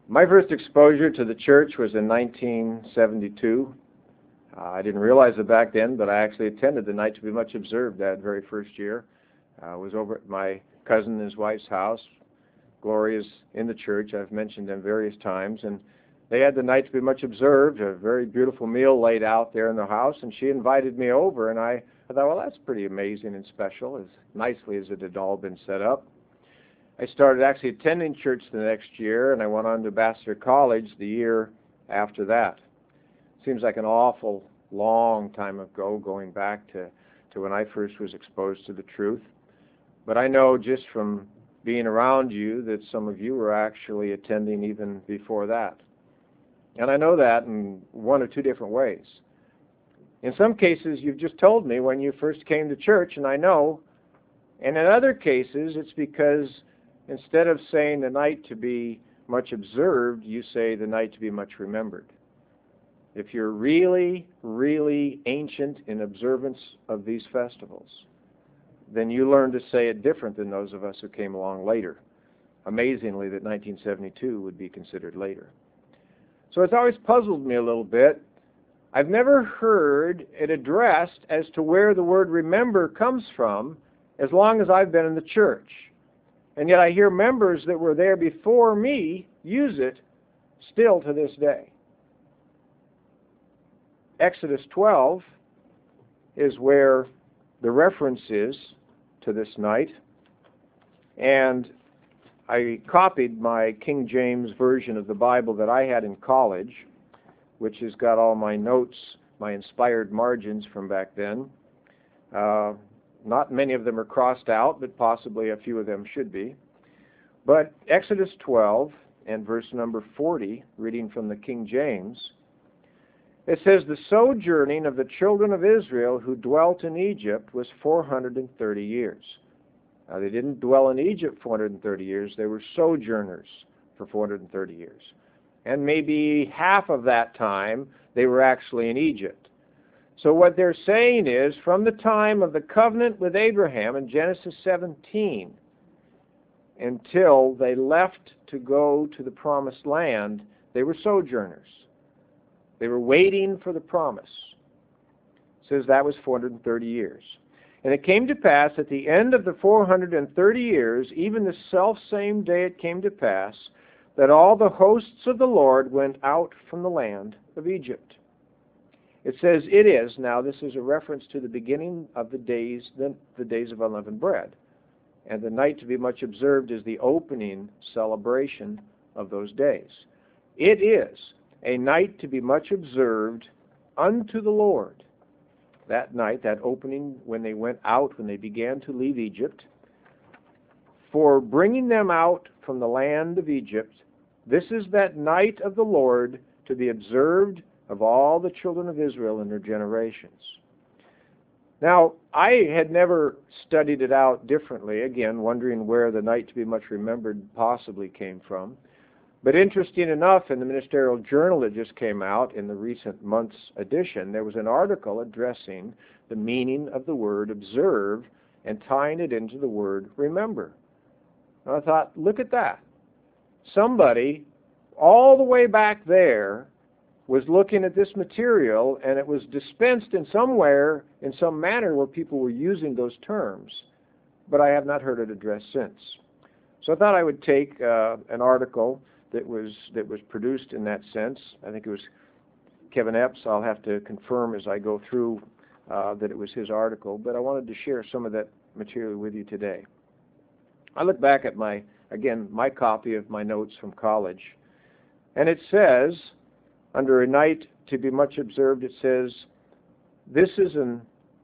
My first exposure to the church was in 1972. I didn't realize it back then, but I actually attended the Night to Be Much Observed that very first year. I was over at my cousin and his wife's house. Gloria's in the church. I've mentioned them various times. And they had the Night to Be Much Observed, a very beautiful meal laid out there in the house, and she invited me over, and I thought, well, that's pretty amazing and special, as nicely as it had all been set up. I started actually attending church the next year, and I went on to Vassar College the year after that. Seems like an awful long time ago, going back to when I first was exposed to the truth. But I know just from being around you that some of you were actually attending even before that. And I know that in one or two different ways. In some cases, you've just told me when you first came to church, and I know. And in other cases, it's because instead of saying the night to be much observed, you say the night to be much remembered. If you're really, really ancient in observance of these festivals, then you learn to say it different than those of us who came along later. Amazingly, that 1972 would be considered later. So it's always puzzled me a little bit. I've never heard it addressed as to where the word remember comes from as long as I've been in the church. And yet I hear members that were there before me use it still to this day. Exodus 12 is where the reference is to this night. And I copied my King James version of the Bible that I had in college, which has got all my notes, my inspired margins from back then. Not many of them are crossed out, but possibly a few of them should be. But Exodus 12 and verse number 40, reading from the King James, it says, "The sojourning of the children of Israel who dwelt in Egypt was 430 years." Now, they didn't dwell in Egypt 430 years. They were sojourners for 430 years. And maybe half of that time, they were actually in Egypt. So what they're saying is, from the time of the covenant with Abraham in Genesis 17 until they left to go to the promised land, they were sojourners. They were waiting for the promise. It says that was 430 years. And it came to pass at the end of the 430 years, even the selfsame day it came to pass, that all the hosts of the Lord went out from the land of Egypt. It says it is. Now this is a reference to the beginning of the days of unleavened bread. And the night to be much observed is the opening celebration of those days. It is a night to be much observed unto the Lord. That night, that opening when they went out, when they began to leave Egypt, for bringing them out from the land of Egypt, this is that night of the Lord to be observed of all the children of Israel in their generations. Now, I had never studied it out differently, again, wondering where the night to be much remembered possibly came from. But interesting enough, in the Ministerial Journal that just came out in the recent month's edition, there was an article addressing the meaning of the word observe and tying it into the word remember. And I thought, look at that. Somebody all the way back there was looking at this material, and it was dispensed in somewhere, in some manner, where people were using those terms. But I have not heard it addressed since. So I thought I would take an article that was produced in that sense. I think it was Kevin Epps. I'll have to confirm as I go through that it was his article, but I wanted to share some of that material with you today. I look back at my copy of my notes from college, and it says, under a night to be much observed, it says, this is an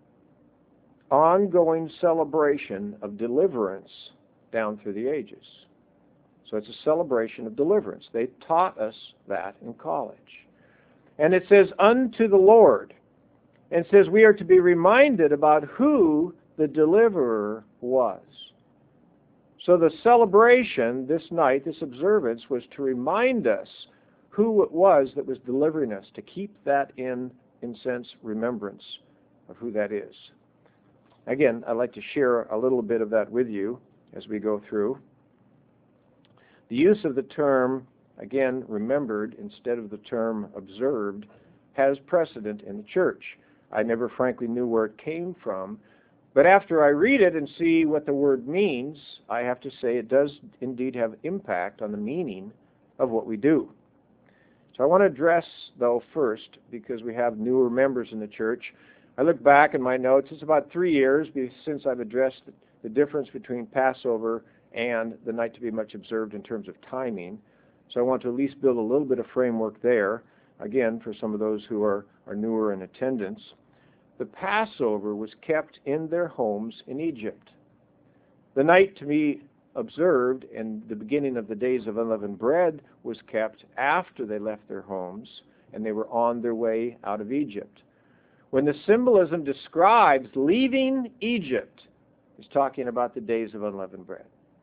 ongoing celebration of deliverance down through the ages. So it's a celebration of deliverance. They taught us that in college. And it says, unto the Lord. And it says we are to be reminded about who the deliverer was. So the celebration this night, this observance, was to remind us who it was that was delivering us, to keep that in sense, remembrance of who that is. Again, I'd like to share a little bit of that with you as we go through. The use of the term again, remembered instead of the term observed, has precedent in the church. I never frankly knew where it came from, but after I read it and see what the word means, I have to say it does indeed have impact on the meaning of what we do. So I want to address, though, first, because we have newer members in the church. I look back in my notes, it's about 3 years since I've addressed the difference between Passover and the night to be much observed in terms of timing. So I want to at least build a little bit of framework there, again, for some of those who are newer in attendance. The Passover was kept in their homes in Egypt. The night to be observed and the beginning of the days of unleavened bread was kept after they left their homes and they were on their way out of Egypt. When the symbolism describes leaving Egypt, it's talking about the days of unleavened bread.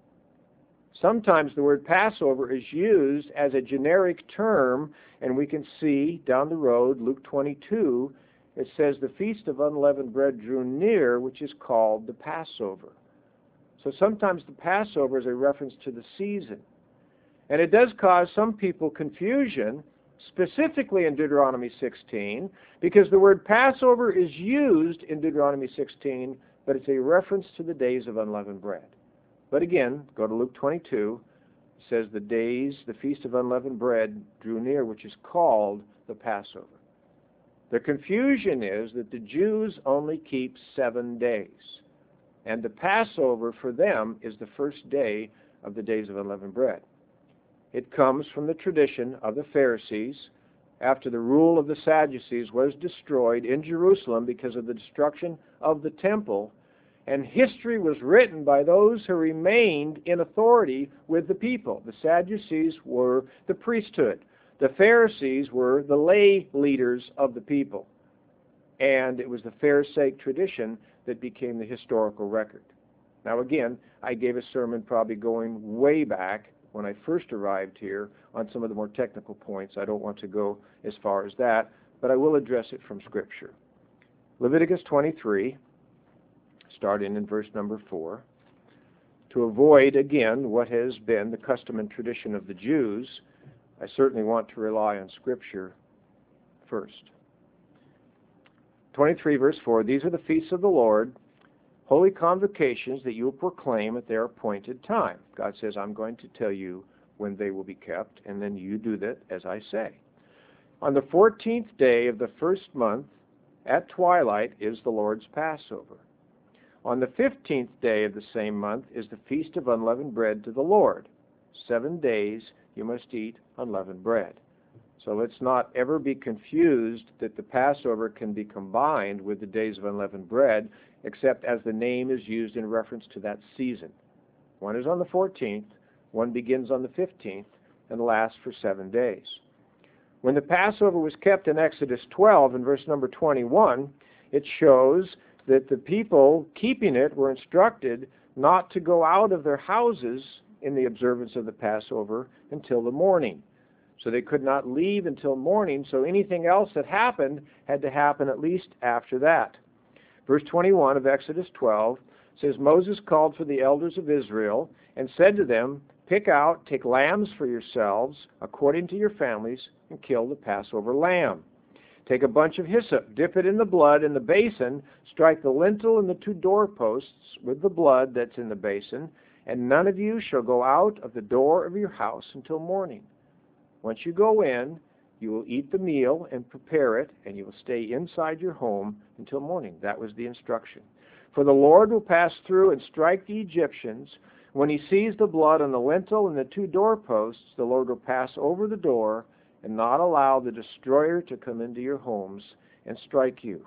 Sometimes the word Passover is used as a generic term, and we can see down the road, Luke 22, it says the feast of unleavened bread drew near, which is called the Passover. So sometimes the Passover is a reference to the season. And it does cause some people confusion, specifically in Deuteronomy 16, because the word Passover is used in Deuteronomy 16, but it's a reference to the days of unleavened bread. But again, go to Luke 22, it says the feast of unleavened bread drew near, which is called the Passover. The confusion is that the Jews only keep 7 days, and the Passover for them is the first day of the days of unleavened bread. It comes from the tradition of the Pharisees after the rule of the Sadducees was destroyed in Jerusalem because of the destruction of the temple, and history was written by those who remained in authority with the people. The Sadducees were the priesthood. The Pharisees were the lay leaders of the people. And it was the Pharisaic tradition that became the historical record. Now again, I gave a sermon probably going way back when I first arrived here on some of the more technical points. I don't want to go as far as that, but I will address it from Scripture. Leviticus 23, starting in verse number 4. To avoid, again, what has been the custom and tradition of the Jews, I certainly want to rely on Scripture first. 23, verse 4, these are the feasts of the Lord, holy convocations that you will proclaim at their appointed time. God says, I'm going to tell you when they will be kept, and then you do that as I say. On the 14th day of the first month, at twilight, is the Lord's Passover. On the 15th day of the same month is the feast of unleavened bread to the Lord. 7 days you must eat unleavened bread. So let's not ever be confused that the Passover can be combined with the days of unleavened bread, except as the name is used in reference to that season. One is on the 14th, one begins on the 15th, and lasts for 7 days. When the Passover was kept in Exodus 12, in verse number 21, it shows that the people keeping it were instructed not to go out of their houses in the observance of the Passover until the morning. So they could not leave until morning, so anything else that happened had to happen at least after that. Verse 21 of Exodus 12 says, Moses called for the elders of Israel and said to them, take lambs for yourselves according to your families, and kill the Passover lamb. Take a bunch of hyssop, dip it in the blood in the basin, strike the lintel and the 2 doorposts with the blood that's in the basin, and none of you shall go out of the door of your house until morning. Once you go in, you will eat the meal and prepare it, and you will stay inside your home until morning. That was the instruction. For the Lord will pass through and strike the Egyptians. When he sees the blood on the lintel and the 2 doorposts, the Lord will pass over the door and not allow the destroyer to come into your homes and strike you.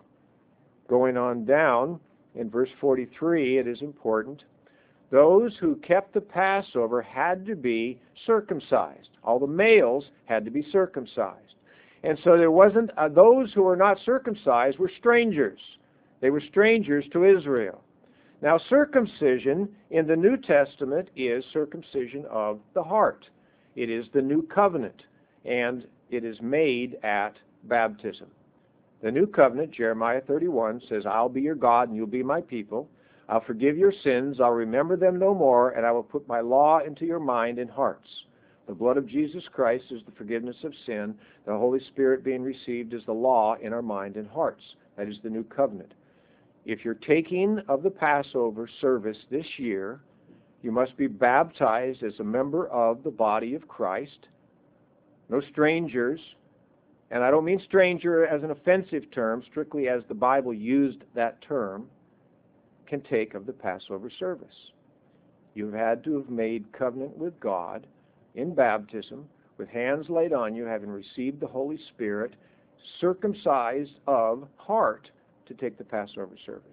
Going on down, in verse 43, it is important. Those who kept the Passover had to be circumcised. All the males had to be circumcised. And so there wasn't, those who were not circumcised were strangers. They were strangers to Israel. Now circumcision in the New Testament is circumcision of the heart. It is the new covenant, and it is made at baptism. The new covenant, Jeremiah 31, says, I'll be your God and you'll be my people. I'll forgive your sins, I'll remember them no more, and I will put my law into your mind and hearts. The blood of Jesus Christ is the forgiveness of sin. The Holy Spirit being received is the law in our mind and hearts. That is the new covenant. If you're taking of the Passover service this year, you must be baptized as a member of the body of Christ. No strangers. And I don't mean stranger as an offensive term, strictly as the Bible used that term, can take of the Passover service. You've had to have made covenant with God in baptism, with hands laid on you, having received the Holy Spirit, circumcised of heart to take the Passover service.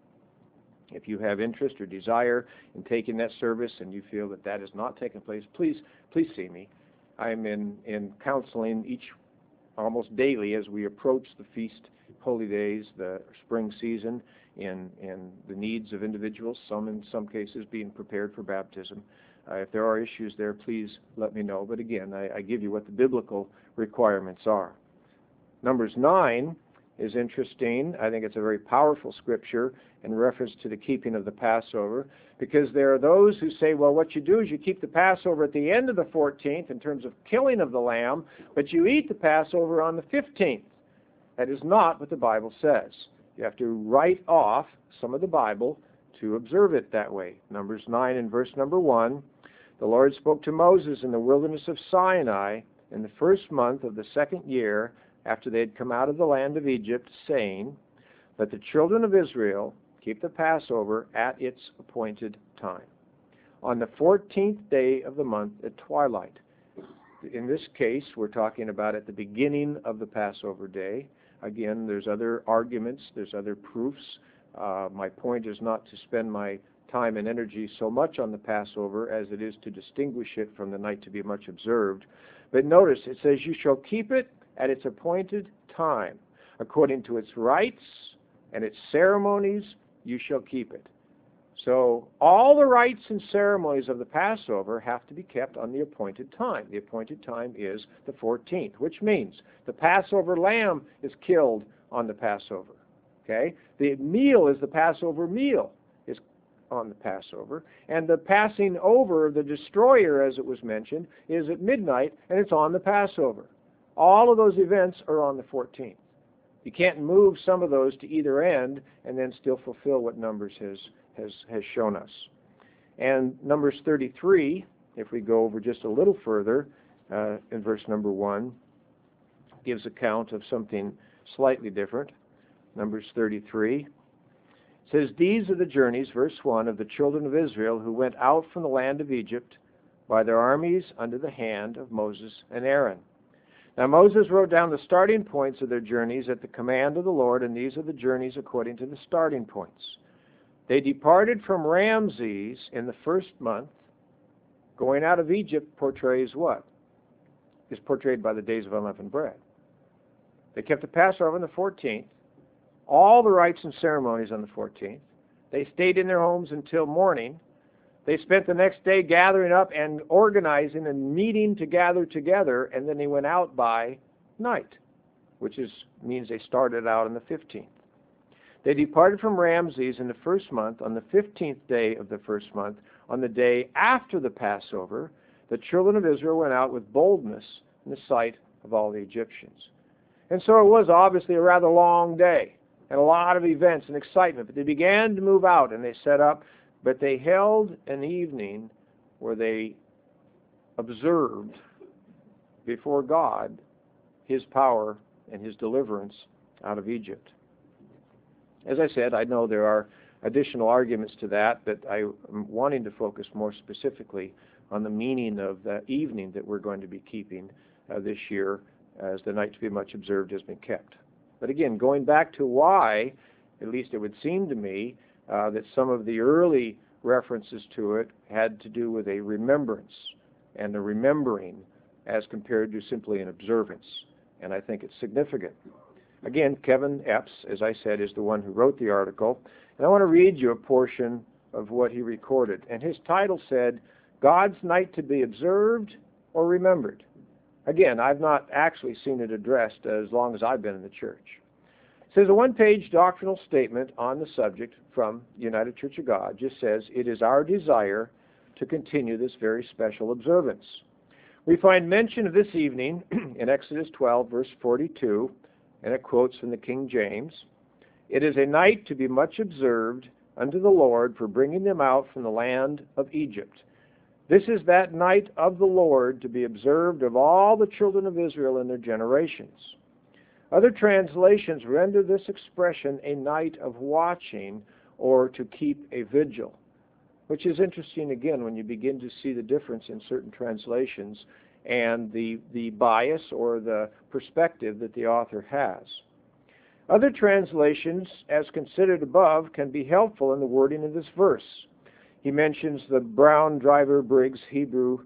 If you have interest or desire in taking that service and you feel that that has not taken place, please see me. I'm in counseling almost daily as we approach the feast, holy days, the spring season, in the needs of individuals, some in some cases being prepared for baptism. If there are issues there, please let me know. But again, I give you what the biblical requirements are. Numbers 9 is interesting. I think it's a very powerful scripture in reference to the keeping of the Passover, because there are those who say, well, what you do is you keep the Passover at the end of the 14th in terms of killing of the lamb, but you eat the Passover on the 15th. That is not what the Bible says. You have to write off some of the Bible to observe it that way. Numbers 9 and verse number 1, the Lord spoke to Moses in the wilderness of Sinai in the first month of the second year after they had come out of the land of Egypt, saying, let the children of Israel keep the Passover at its appointed time, on the 14th day of the month at twilight. In this case, we're talking about at the beginning of the Passover day. Again, there's other arguments, there's other proofs. My point is not to spend my time and energy so much on the Passover as it is to distinguish it from the night to be much observed. But notice, it says, you shall keep it at its appointed time. According to its rites and its ceremonies, you shall keep it. So all the rites and ceremonies of the Passover have to be kept on the appointed time. The appointed time is the 14th, which means the Passover lamb is killed on the Passover. Okay? The meal is the Passover meal is on the Passover. And the passing over of the destroyer, as it was mentioned, is at midnight, and it's on the Passover. All of those events are on the 14th. You can't move some of those to either end and then still fulfill what Numbers has shown us. And Numbers 33, if we go over just a little further, in verse number 1, gives account of something slightly different. Numbers 33 says, these are the journeys, verse 1, of the children of Israel who went out from the land of Egypt by their armies under the hand of Moses and Aaron. Now Moses wrote down the starting points of their journeys at the command of the Lord, and these are the journeys according to the starting points. They departed from Ramses in the first month. Going out of Egypt portrays what? Is portrayed by the days of unleavened bread. They kept the Passover on the 14th, all the rites and ceremonies on the 14th. They stayed in their homes until morning. They spent the next day gathering up and organizing and meeting to gather together, and then they went out by night, which means they started out on the 15th. They departed from Ramses in the first month, on the 15th day of the first month. On the day after the Passover, the children of Israel went out with boldness in the sight of all the Egyptians. And so it was obviously a rather long day, and a lot of events and excitement. But they began to move out, and they set up. But they held an evening where they observed before God His power and His deliverance out of Egypt. As I said, I know there are additional arguments to that, but I am wanting to focus more specifically on the meaning of the evening that we're going to be keeping this year, as the night to be much observed has been kept. But again, going back to why, at least it would seem to me, that some of the early references to it had to do with a remembrance and a remembering as compared to simply an observance. And I think it's significant. Again, Kevin Epps, as I said, is the one who wrote the article. And I want to read you a portion of what he recorded. And his title said, God's Night to be Observed or Remembered. Again, I've not actually seen it addressed as long as I've been in the church. It says a one-page doctrinal statement on the subject from United Church of God just says, it is our desire to continue this very special observance. We find mention of this evening in Exodus 12, verse 42, and it quotes from the King James. It is a night to be much observed unto the Lord for bringing them out from the land of Egypt. This is that night of the Lord to be observed of all the children of Israel in their generations. Other translations render this expression a night of watching or to keep a vigil, which is interesting again when you begin to see the difference in certain translations and the bias or the perspective that the author has. Other translations, as considered above, can be helpful in the wording of this verse. He mentions the Brown Driver Briggs Hebrew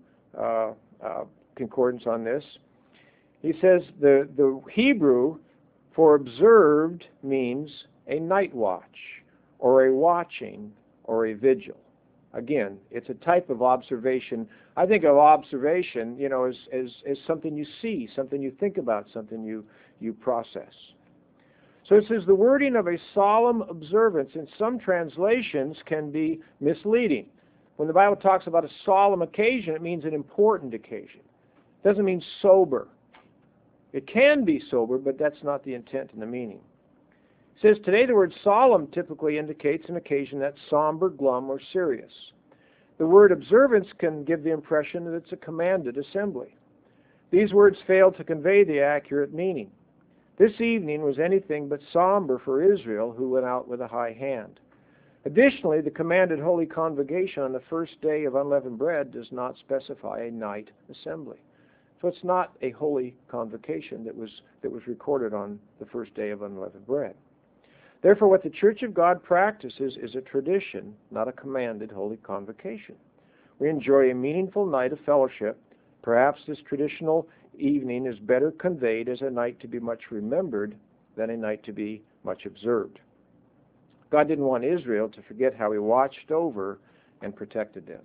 concordance on this. He says the Hebrew for observed means a night watch or a watching or a vigil. Again, it's a type of observation. I think of observation, as something you see, something you think about, something you process. So it says the wording of a solemn observance in some translations can be misleading. When the Bible talks about a solemn occasion, it means an important occasion. It doesn't mean sober. It can be sober, but that's not the intent and the meaning. It says today the word solemn typically indicates an occasion that's somber, glum, or serious. The word observance can give the impression that it's a commanded assembly. These words fail to convey the accurate meaning. This evening was anything but somber for Israel, who went out with a high hand. Additionally, the commanded holy convocation on the first day of unleavened bread does not specify a night assembly. So it's not a holy convocation that was recorded on the first day of unleavened bread. Therefore, what the Church of God practices is a tradition, not a commanded holy convocation. We enjoy a meaningful night of fellowship. Perhaps this traditional evening is better conveyed as a night to be much remembered than a night to be much observed. God didn't want Israel to forget how He watched over and protected them.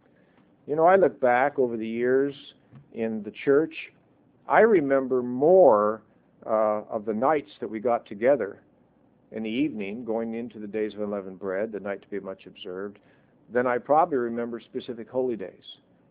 I look back over the years in the church. I remember more of the nights that we got together in the evening, going into the days of unleavened bread, the night to be much observed, than I probably remember specific holy days.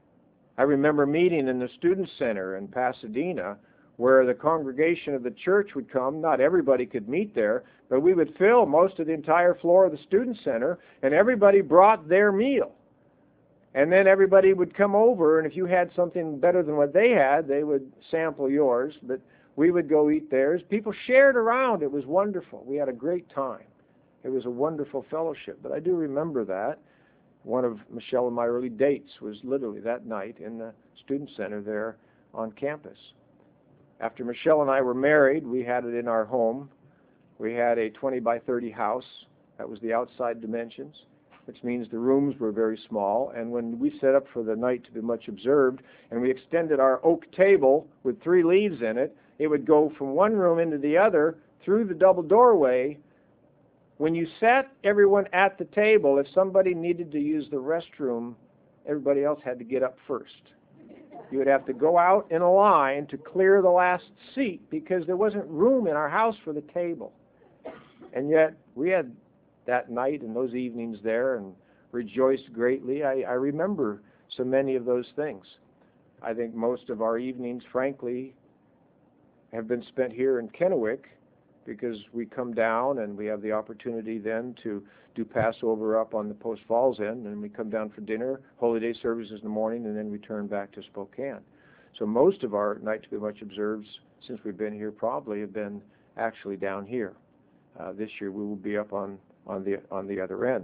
I remember meeting in the Student Center in Pasadena where the congregation of the church would come. Not everybody could meet there, but we would fill most of the entire floor of the Student Center, and everybody brought their meal. And then everybody would come over, and if you had something better than what they had, they would sample yours, but we would go eat theirs. People shared around. It was wonderful. We had a great time. It was a wonderful fellowship. But I do remember that. One of Michelle and my early dates was literally that night in the Student Center there on campus. After Michelle and I were married, we had it in our home. We had a 20 by 30 house. That was the outside dimensions, which means the rooms were very small. And when we set up for the night to be much observed, and we extended our oak table with 3 leaves in it, it would go from one room into the other through the double doorway. When you sat everyone at the table, if somebody needed to use the restroom, everybody else had to get up first. You would have to go out in a line to clear the last seat because there wasn't room in our house for the table. And yet we had that night and those evenings there and rejoiced greatly. I remember so many of those things. I think most of our evenings, frankly, have been spent here in Kennewick because we come down and we have the opportunity then to do Passover up on the Post Falls end, and we come down for dinner, Holy Day services in the morning, and then return back to Spokane. So most of our night to be much observed since we've been here probably have been actually down here. This year we will be up on the other end.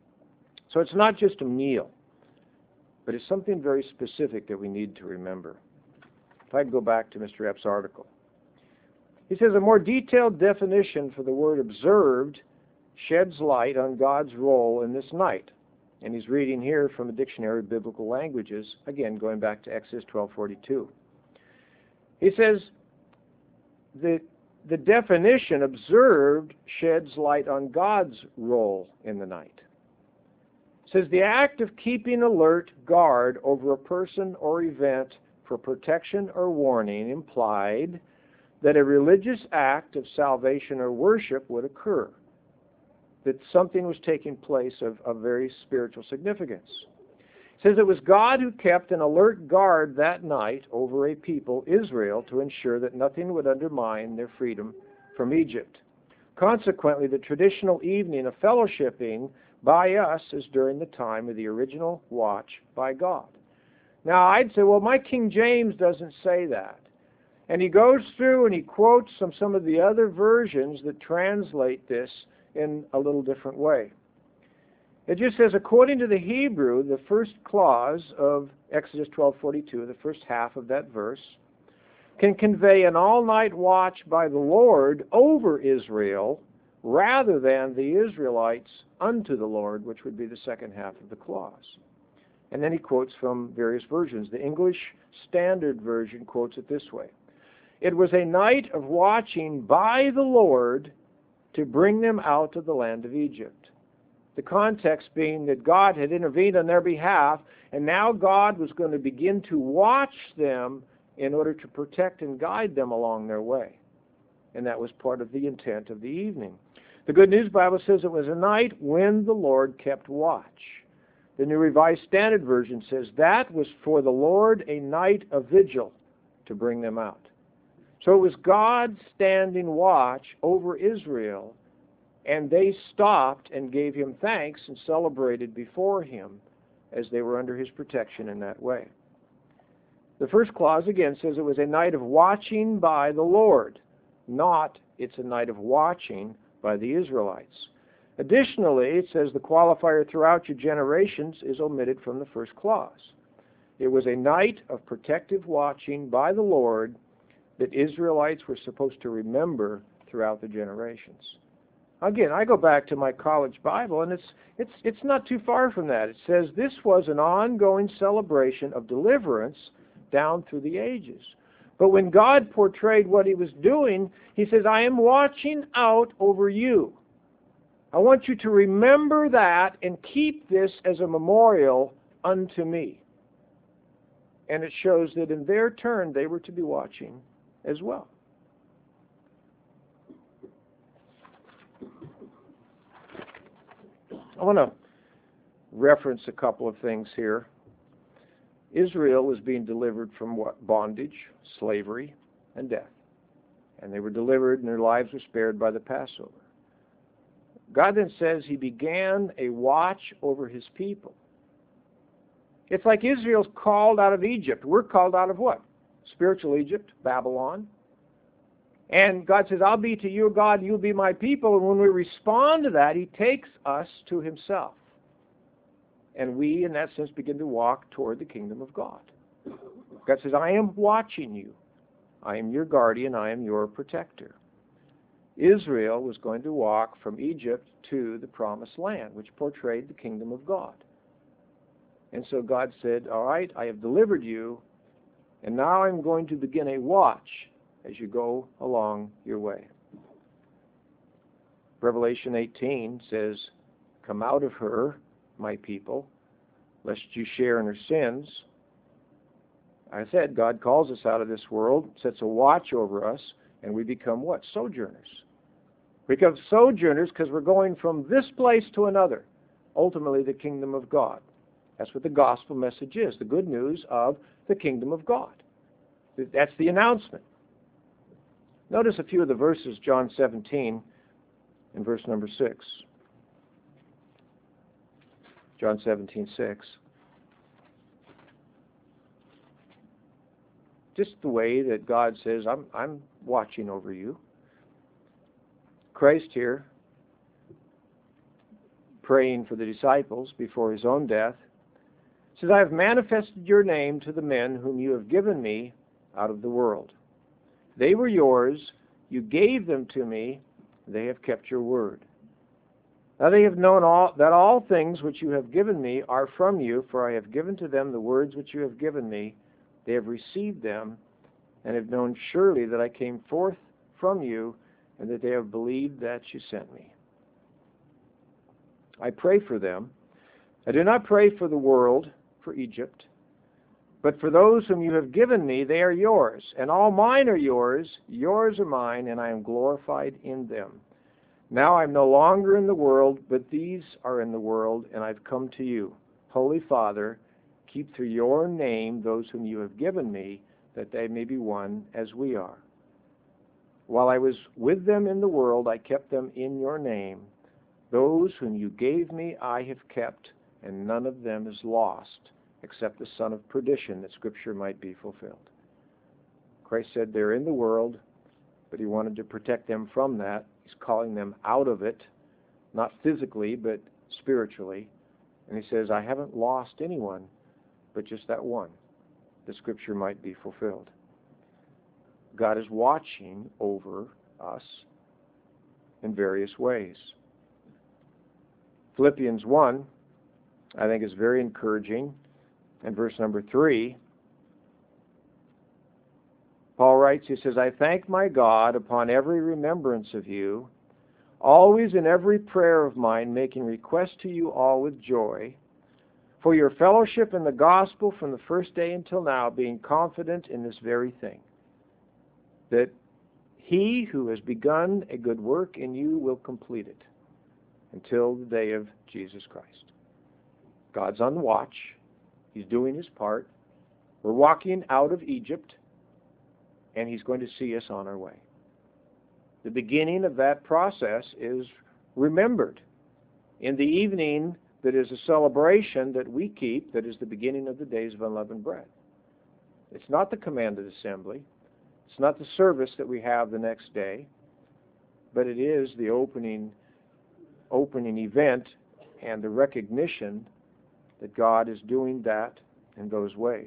So it's not just a meal, but it's something very specific that we need to remember. If I could go back to Mr. Epps' article. He says a more detailed definition for the word observed sheds light on God's role in this night. And he's reading here from the Dictionary of Biblical Languages, again going back to Exodus 12:42. He says the definition observed sheds light on God's role in the night. It says the act of keeping alert guard over a person or event for protection or warning implied that a religious act of salvation or worship would occur, that something was taking place of very spiritual significance. It says it was God who kept an alert guard that night over a people, Israel, to ensure that nothing would undermine their freedom from Egypt. Consequently, the traditional evening of fellowshipping by us is during the time of the original watch by God. Now, I'd say, well, my King James doesn't say that. And he goes through and he quotes some of the other versions that translate this in a little different way. It just says, according to the Hebrew, the first clause of Exodus 12:42, the first half of that verse, can convey an all-night watch by the Lord over Israel rather than the Israelites unto the Lord, which would be the second half of the clause. And then he quotes from various versions. The English Standard Version quotes it this way. It was a night of watching by the Lord to bring them out of the land of Egypt. The context being that God had intervened on their behalf, and now God was going to begin to watch them in order to protect and guide them along their way. And that was part of the intent of the evening. The Good News Bible says it was a night when the Lord kept watch. The New Revised Standard Version says that was for the Lord a night of vigil to bring them out. So it was God standing watch over Israel, and they stopped and gave him thanks and celebrated before him as they were under his protection in that way. The first clause again says it was a night of watching by the Lord, not it's a night of watching by the Israelites. Additionally, it says the qualifier throughout your generations is omitted from the first clause. It was a night of protective watching by the Lord that Israelites were supposed to remember throughout the generations. Again, I go back to my college Bible, and it's not too far from that. It says this was an ongoing celebration of deliverance down through the ages. But when God portrayed what he was doing, he says, I am watching out over you. I want you to remember that and keep this as a memorial unto me. And it shows that in their turn, they were to be watching as well. I want to reference a couple of things here. Israel was being delivered from what? Bondage, slavery, and death. And they were delivered and their lives were spared by the Passover. God then says he began a watch over his people. It's like Israel's called out of Egypt. We're called out of what? Spiritual Egypt, Babylon. And God says, I'll be to you God, you'll be my people. And when we respond to that, he takes us to himself. And we, in that sense, begin to walk toward the kingdom of God. God says, I am watching you. I am your guardian. I am your protector. Israel was going to walk from Egypt to the promised land, which portrayed the kingdom of God. And so God said, all right, I have delivered you, and now I'm going to begin a watch as you go along your way. Revelation 18 says, come out of her, my people, lest you share in her sins. I said, God calls us out of this world, sets a watch over us, and we become what? Sojourners. We become sojourners because we're going from this place to another, ultimately the kingdom of God. That's what the gospel message is, the good news of the kingdom of God. That's the announcement. Notice a few of the verses, John 17 and verse number 6. John 17:6. Just the way that God says, I'm watching over you. Christ here, praying for the disciples before his own death, says, I have manifested your name to the men whom you have given me out of the world. They were yours, you gave them to me, they have kept your word. Now they have known that all things which you have given me are from you, for I have given to them the words which you have given me. They have received them, and have known surely that I came forth from you, and that they have believed that you sent me. I pray for them. I do not pray for the world, for Egypt, but for those whom you have given me, they are yours, and all mine are yours are mine, and I am glorified in them. Now I'm no longer in the world, but these are in the world, and I've come to you. Holy Father, keep through your name those whom you have given me, that they may be one as we are. While I was with them in the world, I kept them in your name. Those whom you gave me I have kept, and none of them is lost, except the son of perdition, that Scripture might be fulfilled. Christ said they're in the world, but he wanted to protect them from that. He's calling them out of it, not physically, but spiritually. And he says, I haven't lost anyone, but just that one, that Scripture might be fulfilled. God is watching over us in various ways. Philippians 1, I think, is very encouraging. In verse number 3, Paul writes, he says, I thank my God upon every remembrance of you, always in every prayer of mine, making request to you all with joy, for your fellowship in the gospel from the first day until now, being confident in this very thing, that he who has begun a good work in you will complete it until the day of Jesus Christ. God's on watch. He's doing his part. We're walking out of Egypt, and he's going to see us on our way. The beginning of that process is remembered in the evening that is a celebration that we keep, that is the beginning of the days of unleavened bread. It's not the commanded assembly. It's not the service that we have the next day, but it is the opening event and the recognition that God is doing that in those ways.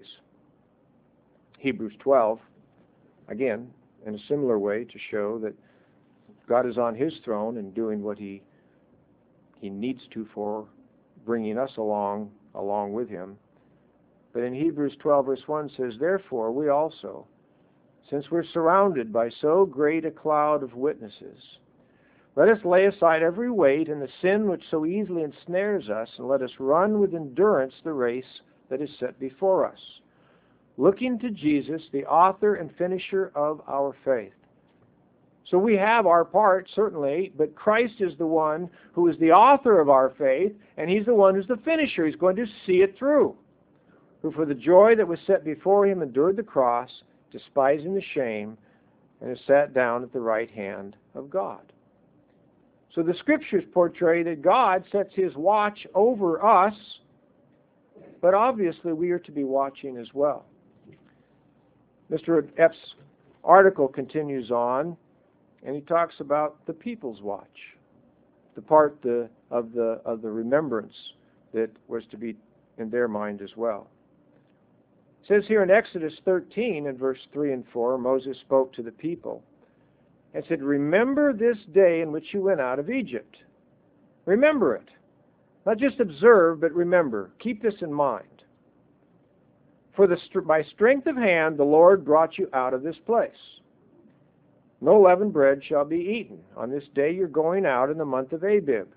Hebrews 12, again, in a similar way to show that God is on his throne and doing what he needs to for bringing us along with him. But in Hebrews 12, verse 1 says, therefore we also, since we're surrounded by so great a cloud of witnesses, let us lay aside every weight and the sin which so easily ensnares us, and let us run with endurance the race that is set before us, looking to Jesus, the author and finisher of our faith. So we have our part, certainly, but Christ is the one who is the author of our faith, and he's the one who's the finisher. He's going to see it through, who for the joy that was set before him endured the cross, despising the shame, and has sat down at the right hand of God. So the Scriptures portray that God sets his watch over us, but obviously we are to be watching as well. Mr. Epps' article continues on, and he talks about the people's watch, the part of the remembrance that was to be in their mind as well. It says here in Exodus 13, in verse 3 and 4, Moses spoke to the people and said, remember this day in which you went out of Egypt. Remember it. Not just observe, but remember. Keep this in mind. For by strength of hand the Lord brought you out of this place. No leavened bread shall be eaten. On this day you're going out in the month of Abib.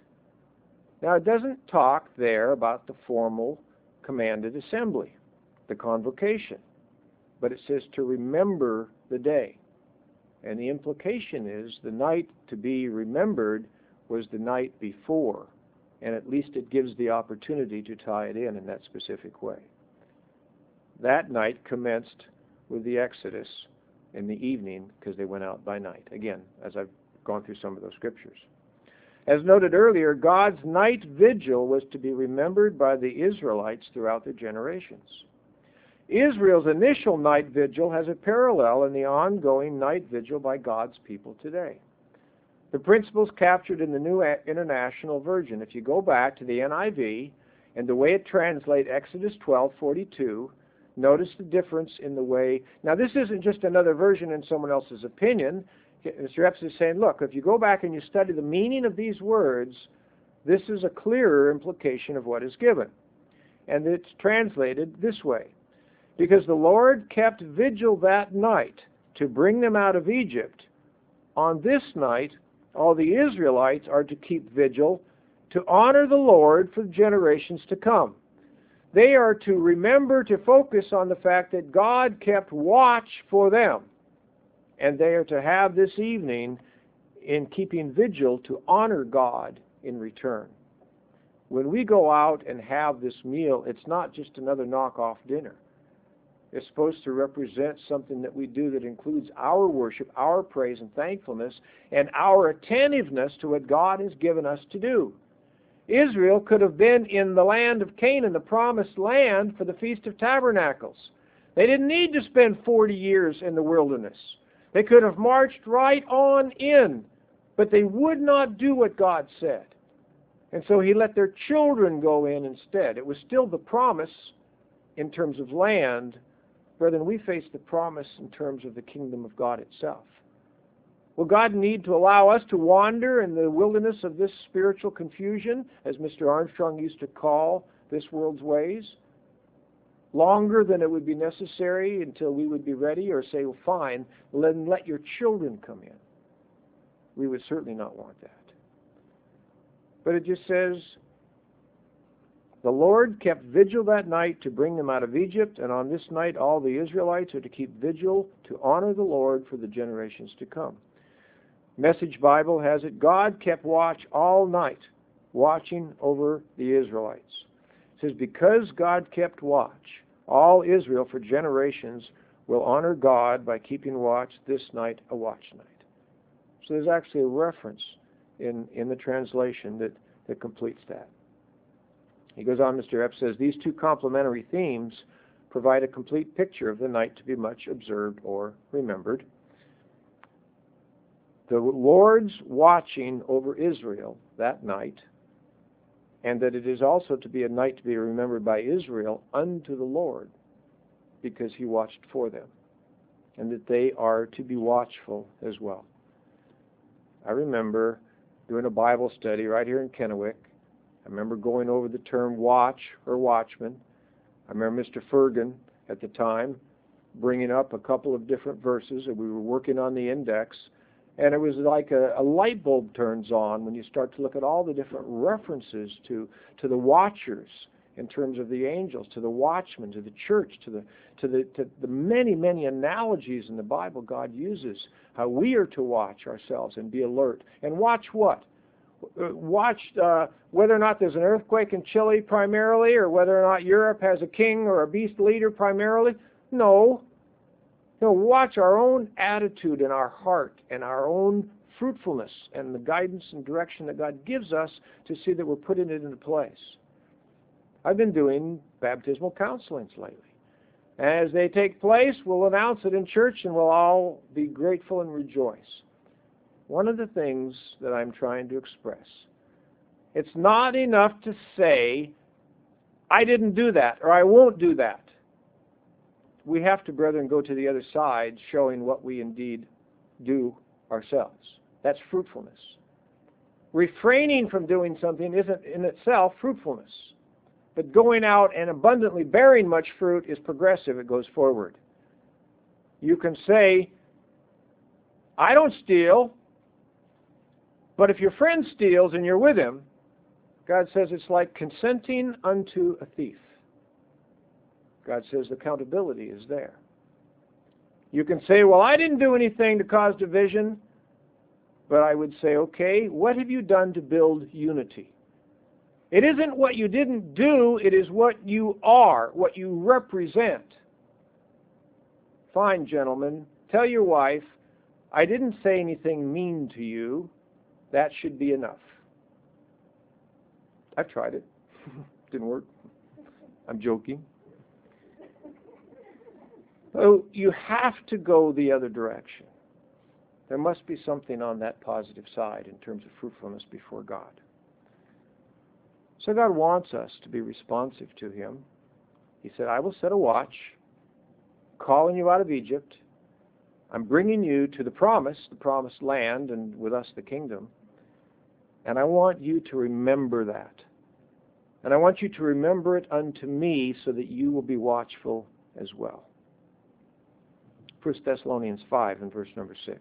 Now it doesn't talk there about the formal commanded assembly, the convocation, but it says to remember the day. And the implication is the night to be remembered was the night before, and at least it gives the opportunity to tie it in that specific way. That night commenced with the Exodus in the evening, because they went out by night. Again, as I've gone through some of those scriptures. As noted earlier, God's night vigil was to be remembered by the Israelites throughout their generations. Israel's initial night vigil has a parallel in the ongoing night vigil by God's people today. The principles captured in the New International Version. If you go back to the NIV and the way it translates Exodus 12:42, notice the difference in the way. Now, this isn't just another version in someone else's opinion. Mr. Epps is saying, look, if you go back and you study the meaning of these words, this is a clearer implication of what is given. And it's translated this way. Because the Lord kept vigil that night to bring them out of Egypt, on this night all the Israelites are to keep vigil to honor the Lord for generations to come. They are to remember to focus on the fact that God kept watch for them. And they are to have this evening in keeping vigil to honor God in return. when we go out and have this meal, it's not just another knockoff dinner. It's supposed to represent something that we do that includes our worship, our praise and thankfulness, and our attentiveness to what God has given us to do. Israel could have been in the land of Canaan, the promised land, for the Feast of Tabernacles. They didn't need to spend 40 years in the wilderness. They could have marched right on in, but they would not do what God said. And so He let their children go in instead. It was still the promise in terms of land, brethren. We face the promise in terms of the kingdom of God itself. Will God need to allow us to wander in the wilderness of this spiritual confusion, as Mr. Armstrong used to call this world's ways, longer than it would be necessary until we would be ready, or say, well, fine, then let your children come in? We would certainly not want that. But it just says, the Lord kept vigil that night to bring them out of Egypt, and on this night all the Israelites are to keep vigil to honor the Lord for the generations to come. Message Bible has it, God kept watch all night, watching over the Israelites. It says, because God kept watch, all Israel for generations will honor God by keeping watch this night, a watch night. So there's actually a reference in the translation that completes that. He goes on, Mr. Epps says, these two complementary themes provide a complete picture of the night to be much observed or remembered. The Lord's watching over Israel that night, and that it is also to be a night to be remembered by Israel unto the Lord, because He watched for them, and that they are to be watchful as well. I remember doing a Bible study right here in Kennewick. I remember going over the term watch or watchman. I remember Mr. Fergan at the time bringing up a couple of different verses, and we were working on the index, and it was like a light bulb turns on when you start to look at all the different references to the watchers in terms of the angels, to the watchmen, to the church, to the many, many analogies in the Bible God uses, how we are to watch ourselves and be alert. And watch what? Watch whether or not there's an earthquake in Chile primarily, or whether or not Europe has a king or a beast leader primarily. No. No, watch our own attitude and our heart and our own fruitfulness and the guidance and direction that God gives us to see that we're putting it into place. I've been doing baptismal counselings lately. As they take place, we'll announce it in church and we'll all be grateful and rejoice. One of the things that I'm trying to express, it's not enough to say, I didn't do that, or I won't do that. We have to, brethren, go to the other side, showing what we indeed do ourselves. That's fruitfulness. Refraining from doing something isn't in itself fruitfulness. But going out and abundantly bearing much fruit is progressive. It goes forward. You can say, I don't steal, but if your friend steals and you're with him, God says it's like consenting unto a thief. God says accountability is there. You can say, well, I didn't do anything to cause division, but I would say, okay, what have you done to build unity? It isn't what you didn't do, it is what you are, what you represent. Fine, gentlemen, tell your wife, I didn't say anything mean to you. That should be enough. I've tried it. Didn't work. I'm joking. So you have to go the other direction. There must be something on that positive side in terms of fruitfulness before God. So God wants us to be responsive to Him. He said, I will set a watch, calling you out of Egypt. I'm bringing you to the promised land, and with us the kingdom. And I want you to remember that. And I want you to remember it unto me so that you will be watchful as well. 1 Thessalonians 5 and verse number 6.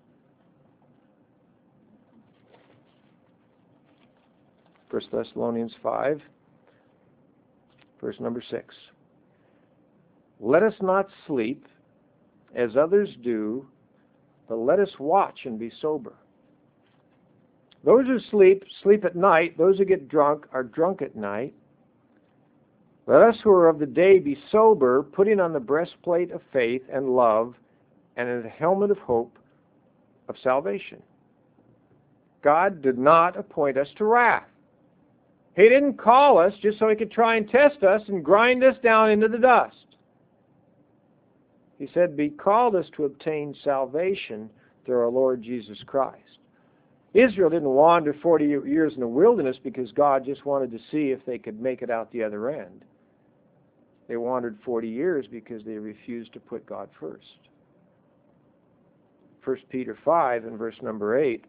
First Thessalonians 5, verse number 6. Let us not sleep as others do, but let us watch and be sober. Those who sleep, sleep at night. Those who get drunk are drunk at night. Let us who are of the day be sober, putting on the breastplate of faith and love, and the helmet of hope of salvation. God did not appoint us to wrath. He didn't call us just so He could try and test us and grind us down into the dust. He said He called us to obtain salvation through our Lord Jesus Christ. Israel didn't wander 40 years in the wilderness because God just wanted to see if they could make it out the other end. They wandered 40 years because they refused to put God first. 1 Peter 5 and verse number 8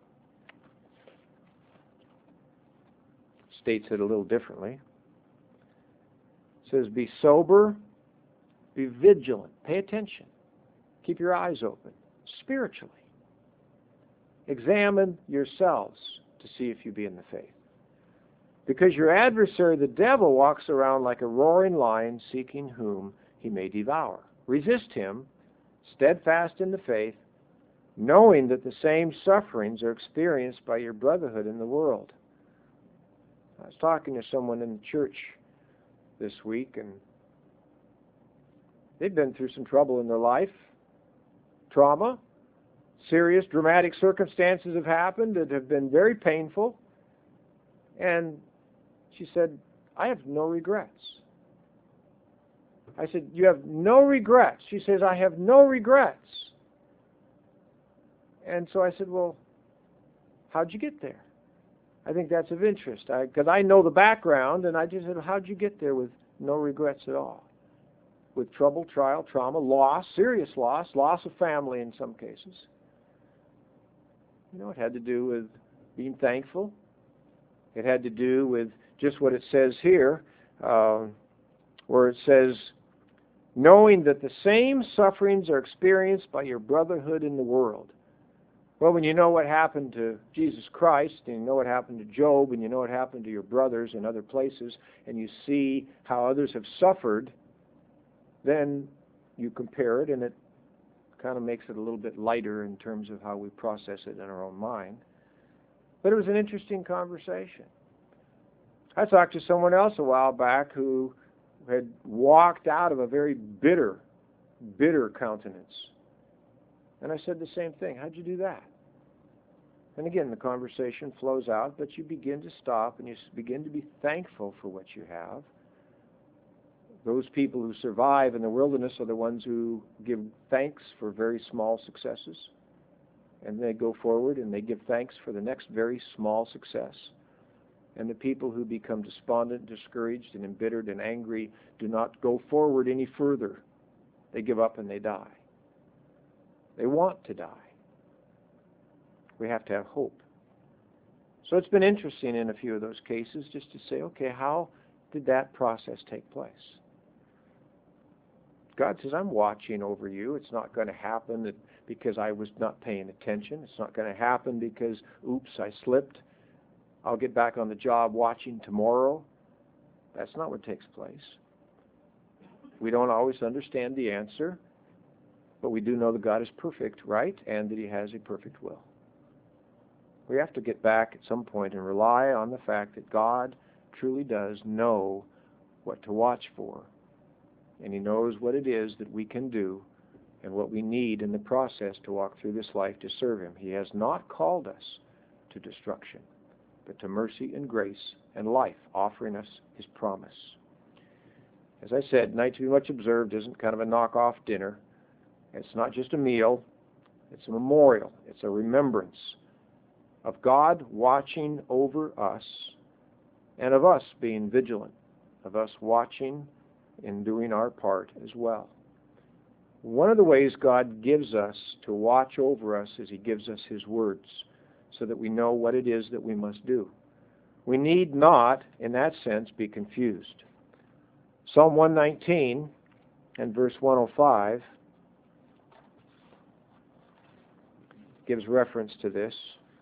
states it a little differently. It says, be sober, be vigilant, pay attention, keep your eyes open spiritually. Examine yourselves to see if you be in the faith. Because your adversary, the devil, walks around like a roaring lion, seeking whom he may devour. Resist him, steadfast in the faith, knowing that the same sufferings are experienced by your brotherhood in the world. I was talking to someone in the church this week, and they've been through some trouble in their life, trauma, serious, dramatic circumstances have happened that have been very painful, and she said, I have no regrets. I said, you have no regrets? She says, I have no regrets. And so I said, well, how'd you get there? I think that's of interest, because I know the background, and I just said, how'd you get there with no regrets at all? With trouble, trial, trauma, loss, serious loss of family in some cases. You know, it had to do with being thankful. It had to do with just what it says here, where it says, knowing that the same sufferings are experienced by your brotherhood in the world. Well, when you know what happened to Jesus Christ, and you know what happened to Job, and you know what happened to your brothers in other places, and you see how others have suffered, then you compare it, and it kind of makes it a little bit lighter in terms of how we process it in our own mind. But it was an interesting conversation. I talked to someone else a while back who had walked out of a very bitter countenance. And I said the same thing. How'd you do that? And again, the conversation flows out, but you begin to stop and you begin to be thankful for what you have. Those people who survive in the wilderness are the ones who give thanks for very small successes. And they go forward and they give thanks for the next very small success. And the people who become despondent, discouraged, and embittered and angry do not go forward any further. They give up and they die. They want to die. We have to have hope. So it's been interesting in a few of those cases just to say, okay, how did that process take place? God says, I'm watching over you. It's not going to happen because I was not paying attention. It's not going to happen because, oops, I slipped. I'll get back on the job watching tomorrow. That's not what takes place. We don't always understand the answer, but we do know that God is perfect, right? And that He has a perfect will. We have to get back at some point and rely on the fact that God truly does know what to watch for. And He knows what it is that we can do and what we need in the process to walk through this life to serve Him. He has not called us to destruction, but to mercy and grace and life, offering us His promise. As I said, Night to be Much Observed isn't kind of a knockoff dinner. It's not just a meal. It's a memorial. It's a remembrance of God watching over us and of us being vigilant, of us watching and doing our part as well. One of the ways God gives us to watch over us is He gives us His words so that we know what it is that we must do. We need not, in that sense, be confused. Psalm 119 and verse 105 gives reference to this.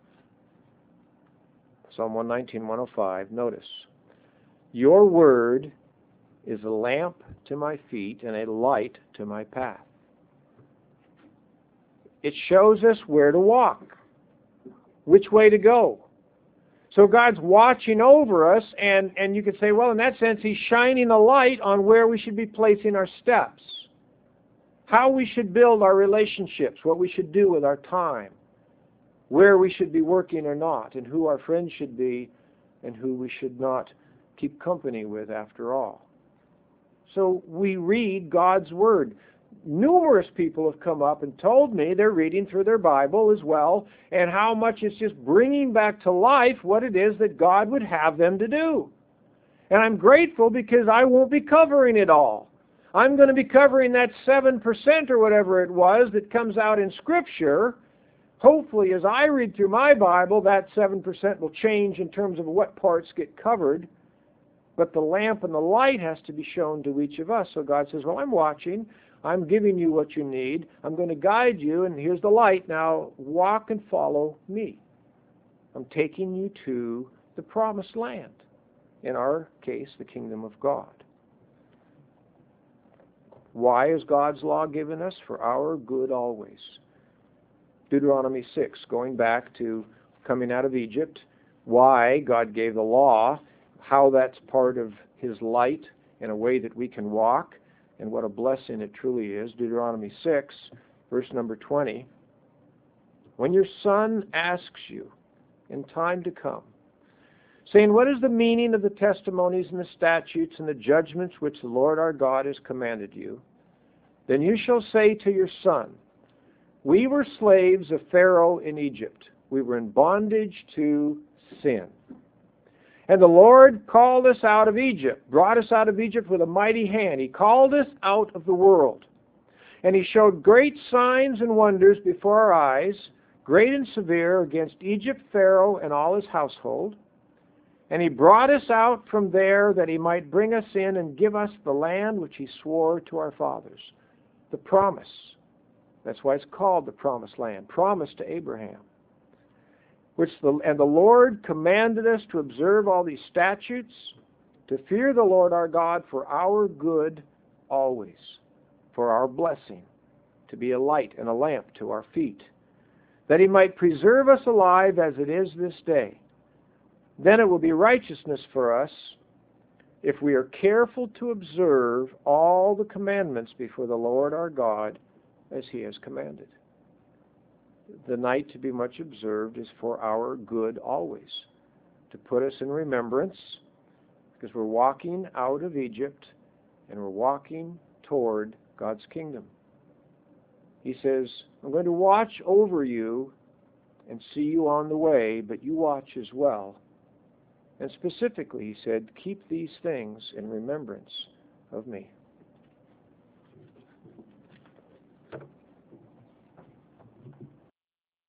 Psalm 119, 105, notice, your word is a lamp to my feet and a light to my path. It shows us where to walk. which way to go. So God's watching over us, and you could say, well, in that sense, He's shining a light on where we should be placing our steps, how we should build our relationships, what we should do with our time, where we should be working or not, and who our friends should be, and who we should not keep company with after all. So we read God's Word. Numerous people have come up and told me they're reading through their Bible as well, and how much it's just bringing back to life what it is that God would have them to do. And I'm grateful because I won't be covering it all. I'm going to be covering that 7% or whatever it was that comes out in Scripture. Hopefully, as I read through my Bible, that 7% will change in terms of what parts get covered. But the lamp and the light has to be shown to each of us. So God says, well, I'm watching. I'm giving you what you need. I'm going to guide you, and here's the light. Now walk and follow me. I'm taking you to the promised land. In our case, the kingdom of God. Why is God's law given us? For our good always. Deuteronomy 6, going back to coming out of Egypt, why God gave the law, how that's part of His light in a way that we can walk, and what a blessing it truly is. Deuteronomy 6, verse number 20. When your son asks you in time to come, saying, what is the meaning of the testimonies and the statutes and the judgments which the Lord our God has commanded you? Then you shall say to your son, we were slaves of Pharaoh in Egypt. We were in bondage to sin. And the Lord called us out of Egypt, brought us out of Egypt with a mighty hand. He called us out of the world. And He showed great signs and wonders before our eyes, great and severe, against Egypt, Pharaoh, and all his household. And He brought us out from there that He might bring us in and give us the land which He swore to our fathers. The promise. That's why it's called the promised land. Promise to Abraham. And the Lord commanded us to observe all these statutes, to fear the Lord our God for our good always, for our blessing, to be a light and a lamp to our feet, that He might preserve us alive as it is this day. Then it will be righteousness for us if we are careful to observe all the commandments before the Lord our God as He has commanded. The night to be much observed is for our good always, to put us in remembrance, because we're walking out of Egypt and we're walking toward God's kingdom. He says, I'm going to watch over you and see you on the way, but you watch as well. And specifically, He said, keep these things in remembrance of me.